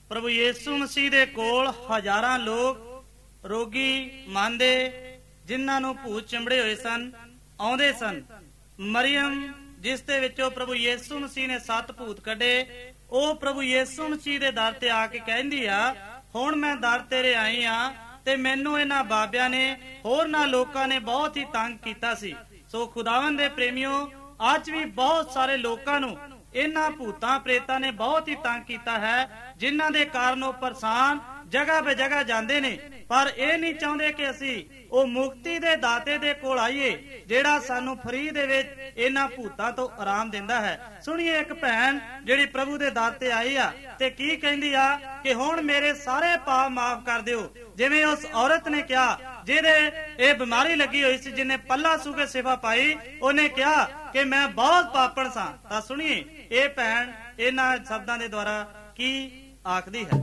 प्रभु यीशु मसीह दे कोल हजारां लोग रोगी मांदे जिन्हां नूं भूत चिंबड़े होए सन आउंदे सन। मरियम जिस दे विचों प्रभु यीशु मसीह ने 7 भूत कढे, ਉਹ प्रभु यीशु मसीह ਦੇ ਦਰ ਤੇ ਆ ਕੇ ਕਹਿੰਦੀ ਆ, ਹੁਣ ਮੈਂ ਦਰ ਤੇਰੇ ਆਈ ਆ ਤੇ ਮੈਨੂੰ ਇਹਨਾਂ ਬਾਬਿਆਂ ਨੇ ਹੋਰਨਾਂ ਲੋਕਾਂ ਨੇ ਬਹੁਤ ਹੀ ਤੰਗ ਕੀਤਾ ਸੀ। ਸੋ ਖੁਦਾਵੰਦ ਦੇ ਪ੍ਰੇਮੀਓ, ਅੱਜ ਵੀ ਬਹੁਤ ਸਾਰੇ ਲੋਕਾਂ ਨੂੰ ਇਹਨਾਂ ਭੂਤਾਂ ਪ੍ਰੇਤਾਂ ਨੇ ਬਹੁਤ ਹੀ ਤੰਗ ਕੀਤਾ ਹੈ, ਜਿਨ੍ਹਾਂ ਦੇ ਕਾਰਨ ਉਹ ਪਰੇਸ਼ਾਨ ਜਗ੍ਹਾ ਬੇ ਜਗ੍ਹਾ ਜਾਂਦੇ ਨੇ, ਪਰ ਇਹ ਨਹੀਂ ਚਾਹੁੰਦੇ ਕਿ ਅਸੀਂ ਉਹ ਮੁਕਤੀ ਦੇ ਦਾਤੇ ਦੇ ਕੋਲ ਆਈਏ ਜਿਹੜਾ ਸਾਨੂੰ ਫਰੀ ਦੇ ਵਿੱਚ ਇਹਨਾਂ ਭੂਤਾਂ ਤੋਂ ਆਰਾਮ ਦਿੰਦਾ ਹੈ। ਸੁਣੀਏ ਇੱਕ ਭੈਣ ਜਿਹੜੀ ਪ੍ਰਭੂ ਦੇ ਦਰ ਤੇ ਆਈ ਆ ਤੇ ਕੀ ਕਹਿੰਦੀ ਆ ਕਿ ਹੁਣ ਮੇਰੇ ਸਾਰੇ ਪਾਪ ਮਾਫ ਕਰ ਦਿਓ। ਜਿਵੇਂ ਉਸ ਔਰਤ ਨੇ ਕਿਹਾ ਜਿਹਦੇ ਇਹ ਬਿਮਾਰੀ ਲੱਗੀ ਹੋਈ ਸੀ, ਜਿਹਨੇ ਪੱਲਾ ਸੂ ਕੇ ਸਿਫਾ ਪਾਈ, ਉਹਨੇ ਕਿਹਾ ਕਿ ਮੈਂ ਬਹੁਤ ਪਾਪਣ ਸਾਂ। ਤਾਂ ਸੁਣੀਏ ਇਹ ਭੈਣ ਇਹਨਾਂ ਸ਼ਬਦਾਂ ਦੇ ਦੁਆਰਾ ਕੀ ਆਖਦੀ ਹੈ।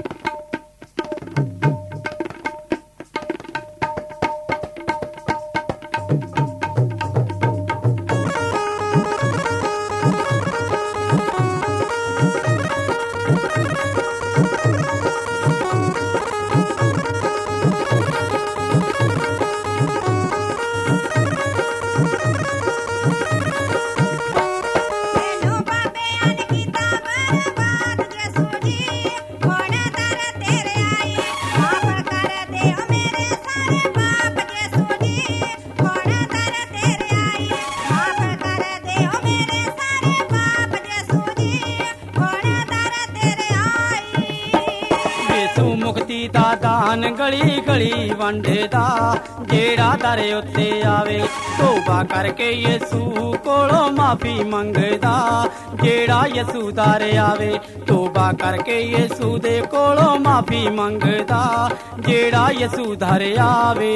गली गली वंडदा जेड़ा दर उत्ते आवे, तौबा करके यसू कोलों माफी मंगदा जेड़ा यसू दर आवे, तौबा करके यसू दे कोलों माफी मंगदा जेड़ा यसू दर आवे।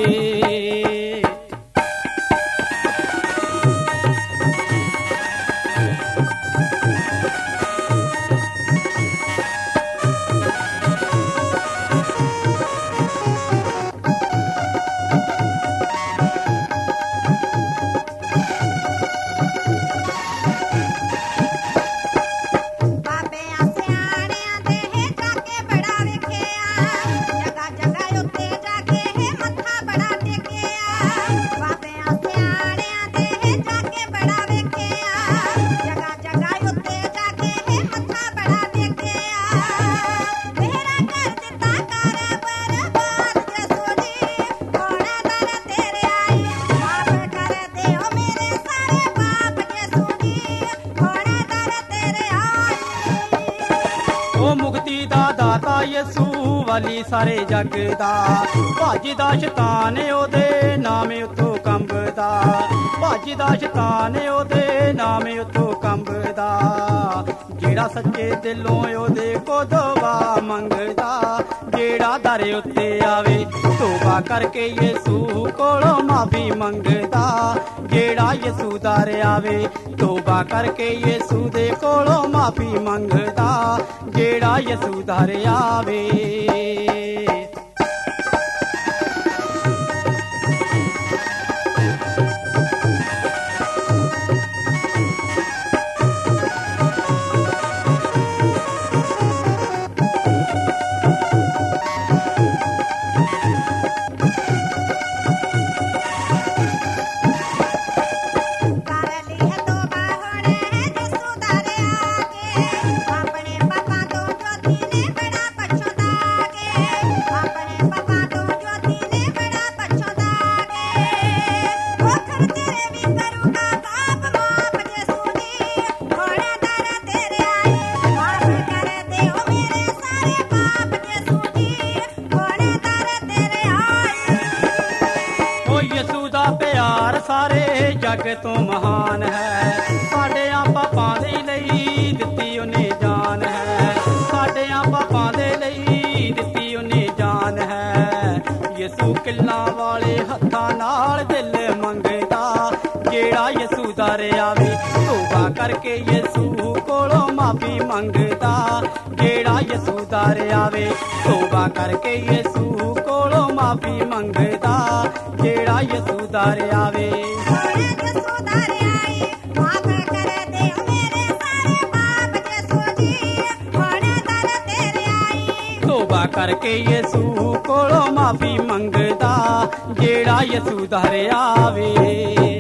यसू वाली सारे जग दा भाजदा शैतान ओदे नामे उतों कंबदा, भाजदा शैतान ओदे नामे उतों कंबदा जेड़ा सच्चे दिलों ओदे को दुआ मंगदा जेड़ा दर उत्ते आवे, तौबा करके यसू कोलों माफी मंगदा जेड़ा यसू दर आवे, तौबा करके यसू दे कोलों माफी मंगदा जेड़ा यसू दर आवे। जग तो महान है साडियां पापां दे लई दित्ती उन्हें जान है, साडियां पापां दे लई दित्ती उन्हें जान है। यसू किल्लां वाले हत्थां नाल दिल मंगदा जेड़ा यसू दर आवे, तौबा करके यसू कोलों माफी मंगदा जेड़ा यसू दर आवे, तौबा करके यसू कोलों माफी मंगदा जेड़ा यसू दर आवे। माफ कर दे मेरे सारे पाप, यसू जी हुण दर तेरे आई। ਤੌਬਾ ਕਰਕੇ ਯਿਸੂ ਕੋਲੋਂ ਮਾਫੀ ਮੰਗਦਾ ਜਿਹੜਾ ਯਿਸੂ ਦਰ ਆਵੇ।